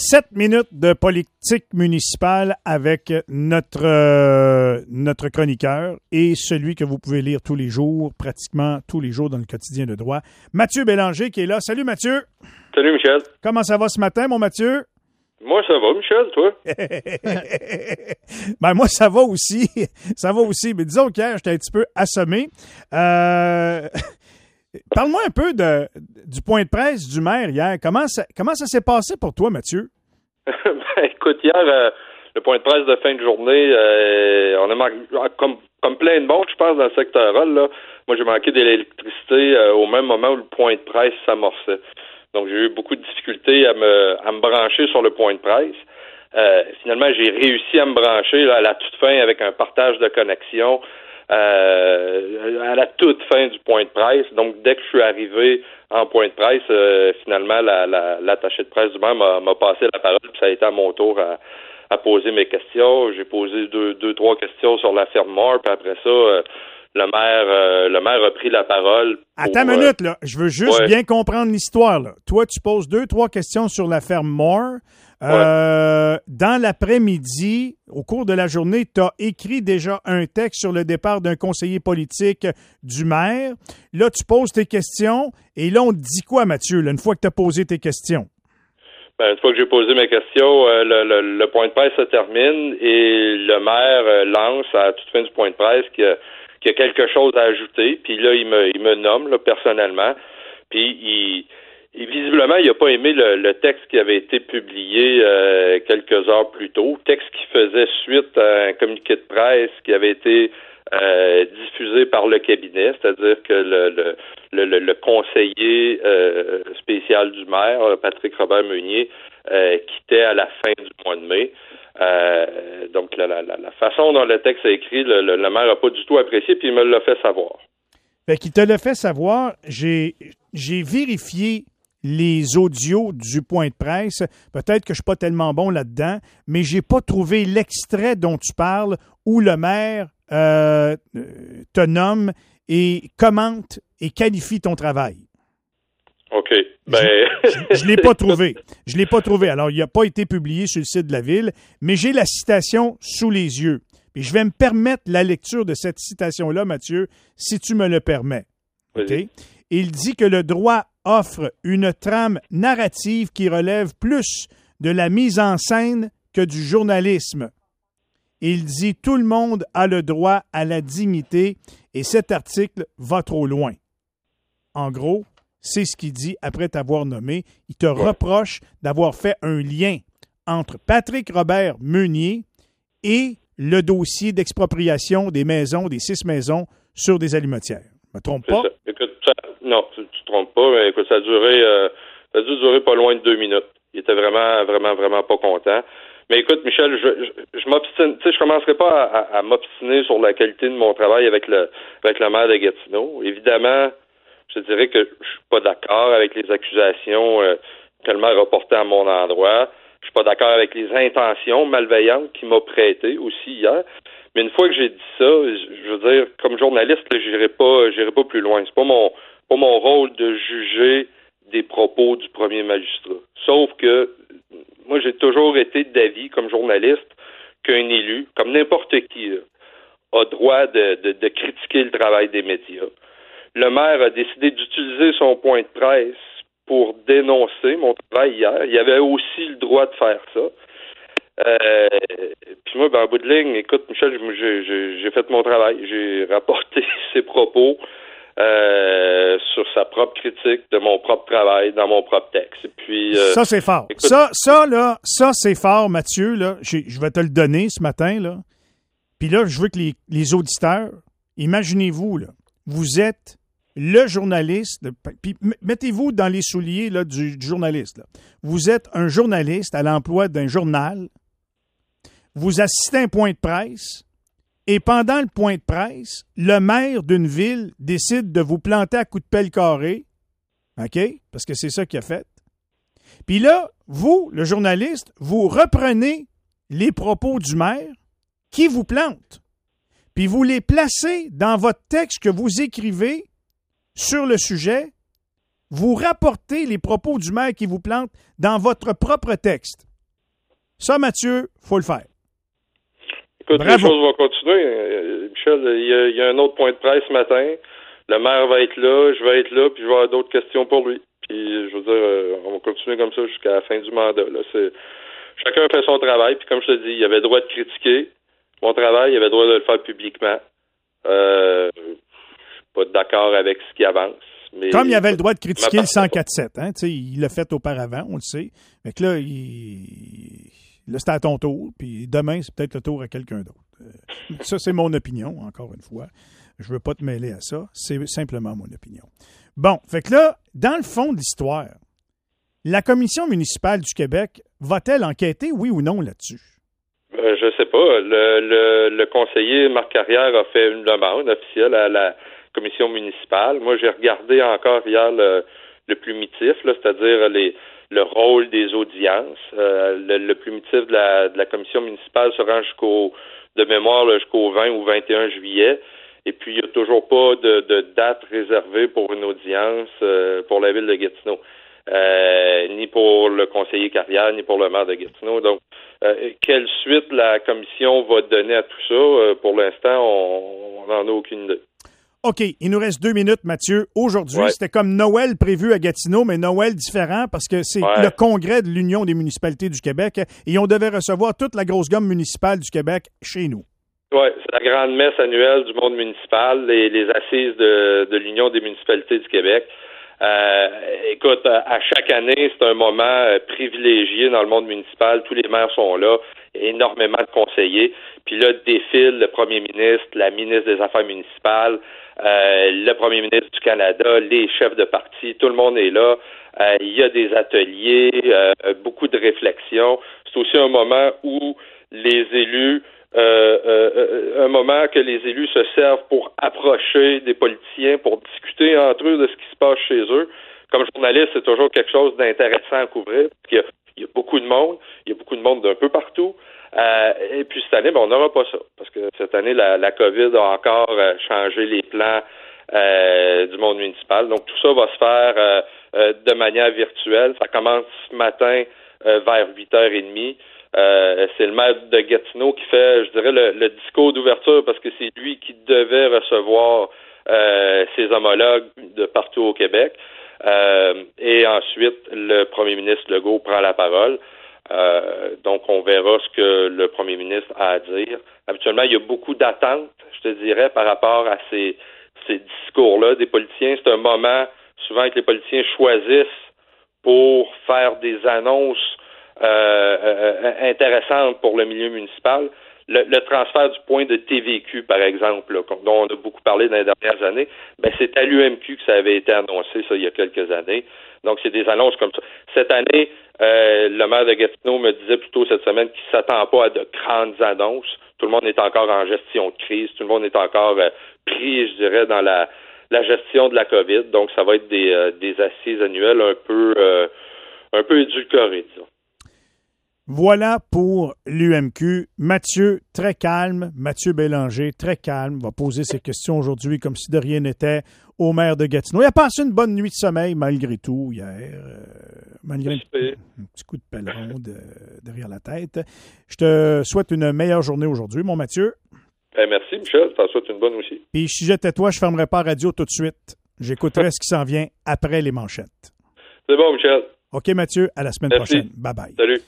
7 minutes de politique municipale avec notre chroniqueur et celui que vous pouvez lire tous les jours, pratiquement tous les jours dans le quotidien de droit, Mathieu Bélanger qui est là. Salut Mathieu. Salut Michel. Comment ça va ce matin, mon Mathieu? Moi, ça va, Michel, toi? Ben, moi, ça va aussi. Ça va aussi. Mais disons qu'hier, j'étais un petit peu assommé. Parle-moi un peu du point de presse du maire hier. Comment ça s'est passé pour toi, Mathieu? Écoute, hier, le point de presse de fin de journée, on a manqué, comme plein de monde, je pense, dans le secteur Hall, là. Moi, j'ai manqué de l'électricité au même moment où le point de presse s'amorçait. Donc, j'ai eu beaucoup de difficultés à me brancher sur le point de presse. Finalement, j'ai réussi à me brancher là, à la toute fin avec un partage de connexion à la toute fin du point de presse. Donc, dès que je suis arrivé en point de presse, finalement, l'attaché de presse du maire m'a passé la parole, puis ça a été à mon tour à poser mes questions. J'ai posé deux, trois questions sur la ferme Moore, puis après ça, le maire a pris la parole. Attends une minute, là. Je veux juste bien comprendre l'histoire, là. Toi, tu poses 2-3 questions sur la ferme Moore. Dans l'après-midi, au cours de la journée, tu as écrit déjà un texte sur le départ d'un conseiller politique du maire. Là, tu poses tes questions. Et là, on te dit quoi, Mathieu, là, une fois que tu as posé tes questions? Une fois que j'ai posé mes questions, le point de presse se termine et le maire lance à la toute fin du point de presse qu'il y a quelque chose à ajouter. Puis là, il me nomme là, personnellement. Puis visiblement, il n'a pas aimé le texte qui avait été publié quelques heures plus tôt. Texte qui faisait suite à un communiqué de presse qui avait été diffusé par le cabinet, c'est-à-dire que le conseiller spécial du maire, Patrick Robert Meunier, quittait à la fin du mois de mai. Donc, la façon dont le texte est écrit, le maire n'a pas du tout apprécié, puis il me l'a fait savoir. Fait qu'il te l'a fait savoir. J'ai vérifié les audios du point de presse. Peut-être que je ne suis pas tellement bon là-dedans, mais je n'ai pas trouvé l'extrait dont tu parles où le maire te nomme et commente et qualifie ton travail. OK. Je l'ai pas trouvé. Je l'ai pas trouvé. Alors, il n'a pas été publié sur le site de la Ville, mais j'ai la citation sous les yeux. Et je vais me permettre la lecture de cette citation-là, Mathieu, si tu me le permets. OK? Il dit que le droit offre une trame narrative qui relève plus de la mise en scène que du journalisme. Il dit « Tout le monde a le droit à la dignité et cet article va trop loin. » En gros, c'est ce qu'il dit après t'avoir nommé. Il te reproche d'avoir fait un lien entre Patrick Robert Meunier et le dossier d'expropriation des 6 maisons sur des alimentières. Je me trompe pas? Écoute, non, tu te trompes pas, mais écoute, ça a dû durer pas loin de 2 minutes. Il était vraiment, vraiment, vraiment pas content. Mais écoute, Michel, je m'obstine, tu sais, je commencerai pas à m'obstiner sur la qualité de mon travail avec le maire de Gatineau. Évidemment, je dirais que je suis pas d'accord avec les accusations que le maire a portées à mon endroit. Je suis pas d'accord avec les intentions malveillantes qu'il m'a prêtées aussi hier. Mais une fois que j'ai dit ça, je veux dire, comme journaliste, là, j'irai pas plus loin. C'est pas mon rôle de juger des propos du premier magistrat. Sauf que moi, j'ai toujours été d'avis, comme journaliste, qu'un élu, comme n'importe qui, là, a droit de critiquer le travail des médias. Le maire a décidé d'utiliser son point de presse pour dénoncer mon travail hier. Il avait aussi le droit de faire ça. Puis moi, en bout de ligne, écoute, Michel, j'ai fait mon travail. J'ai rapporté ses propos sur sa propre critique de mon propre travail dans mon propre texte. Et puis, ça, c'est fort. Écoute, ça, c'est fort, Mathieu. Là, je vais te le donner ce matin. Là. Puis là, je veux que les auditeurs, imaginez-vous, là, vous êtes le journaliste, puis mettez-vous dans les souliers là, du journaliste. Là. Vous êtes un journaliste à l'emploi d'un journal, vous assistez à un point de presse, et pendant le point de presse, le maire d'une ville décide de vous planter à coups de pelle carré, OK? Parce que c'est ça qu'il a fait. Puis là, vous, le journaliste, vous reprenez les propos du maire qui vous plante, puis vous les placez dans votre texte que vous écrivez sur le sujet, vous rapportez les propos du maire qui vous plante dans votre propre texte. Ça, Mathieu, faut le faire. Écoute, bravo. Les choses vont continuer. Michel, il y a un autre point de presse ce matin. Le maire va être là, je vais être là, puis je vais avoir d'autres questions pour lui. Puis, je veux dire, on va continuer comme ça jusqu'à la fin du mandat. Là, chacun fait son travail, puis comme je te dis, il avait le droit de critiquer mon travail, il avait le droit de le faire publiquement. Je suis pas d'accord avec ce qui avance. Mais comme il avait le droit de critiquer le 104.7, hein, il l'a fait auparavant, on le sait. Mais que là, là, c'était à ton tour, puis demain, c'est peut-être le tour à quelqu'un d'autre. Ça, c'est mon opinion, encore une fois. Je ne veux pas te mêler à ça. C'est simplement mon opinion. Bon, fait que là, dans le fond de l'histoire, la Commission municipale du Québec va-t-elle enquêter, oui ou non, là-dessus? Je sais pas. Le conseiller Marc Carrière a fait une demande officielle à la Commission municipale. Moi, j'ai regardé encore hier le plumitif, là, c'est-à-dire le rôle des audiences. Le plumitif de la Commission municipale se rend de mémoire jusqu'au 20 ou 21 juillet. Et puis, il n'y a toujours pas de date réservée pour une audience pour la ville de Gatineau. Ni pour le conseiller Carrière, ni pour le maire de Gatineau. Donc, quelle suite la commission va donner à tout ça? Pour l'instant, on n'en a aucune idée. OK, il nous reste 2 minutes, Mathieu. Aujourd'hui, C'était comme Noël prévu à Gatineau, mais Noël différent parce que c'est le congrès de l'Union des municipalités du Québec et on devait recevoir toute la grosse gomme municipale du Québec chez nous. Oui, c'est la grande messe annuelle du monde municipal, les assises de l'Union des municipalités du Québec. Écoute, à chaque année, c'est un moment privilégié dans le monde municipal. Tous les maires sont là, énormément de conseillers. Puis là, défile le premier ministre, la ministre des Affaires municipales, le premier ministre du Canada, les chefs de parti, tout le monde est là. Il y a des ateliers, beaucoup de réflexions. C'est aussi un moment où les élus un moment que les élus se servent pour approcher des politiciens, pour discuter entre eux de ce qui se passe chez eux. Comme journaliste, c'est toujours quelque chose d'intéressant à couvrir, parce qu'il y a beaucoup de monde, il y a beaucoup de monde d'un peu partout. Et puis cette année, on n'aura pas ça, parce que cette année, la COVID a encore changé les plans du monde municipal. Donc tout ça va se faire de manière virtuelle. Ça commence ce matin vers 8h30. C'est le maire de Gatineau qui fait, je dirais, le discours d'ouverture parce que c'est lui qui devait recevoir ses homologues de partout au Québec. Et ensuite, le premier ministre Legault prend la parole. Donc, on verra ce que le premier ministre a à dire. Habituellement, il y a beaucoup d'attentes, je te dirais, par rapport à ces discours-là des politiciens. C'est un moment, souvent, que les politiciens choisissent pour faire des annonces intéressante pour le milieu municipal. Le transfert du point de TVQ, par exemple, là, dont on a beaucoup parlé dans les dernières années, c'est à l'UMQ que ça avait été annoncé, ça, il y a quelques années. Donc, c'est des annonces comme ça. Cette année, le maire de Gatineau me disait plus tôt cette semaine qu'il ne s'attend pas à de grandes annonces. Tout le monde est encore en gestion de crise. Tout le monde est encore pris, je dirais, dans la gestion de la COVID. Donc, ça va être des assises annuelles un peu édulcorées, disons. Voilà pour l'UMQ. Mathieu, très calme. Mathieu Bélanger, très calme, va poser ses questions aujourd'hui comme si de rien n'était au maire de Gatineau. Il a passé une bonne nuit de sommeil malgré tout hier, malgré un petit coup de pèleron derrière la tête. Je te souhaite une meilleure journée aujourd'hui, mon Mathieu. Merci, Michel. Je t'en souhaite une bonne aussi. Puis si j'étais toi, je ne fermerais pas la radio tout de suite. J'écouterais ce qui s'en vient après les manchettes. C'est bon, Michel. OK, Mathieu. À la semaine prochaine. Bye-bye. Salut.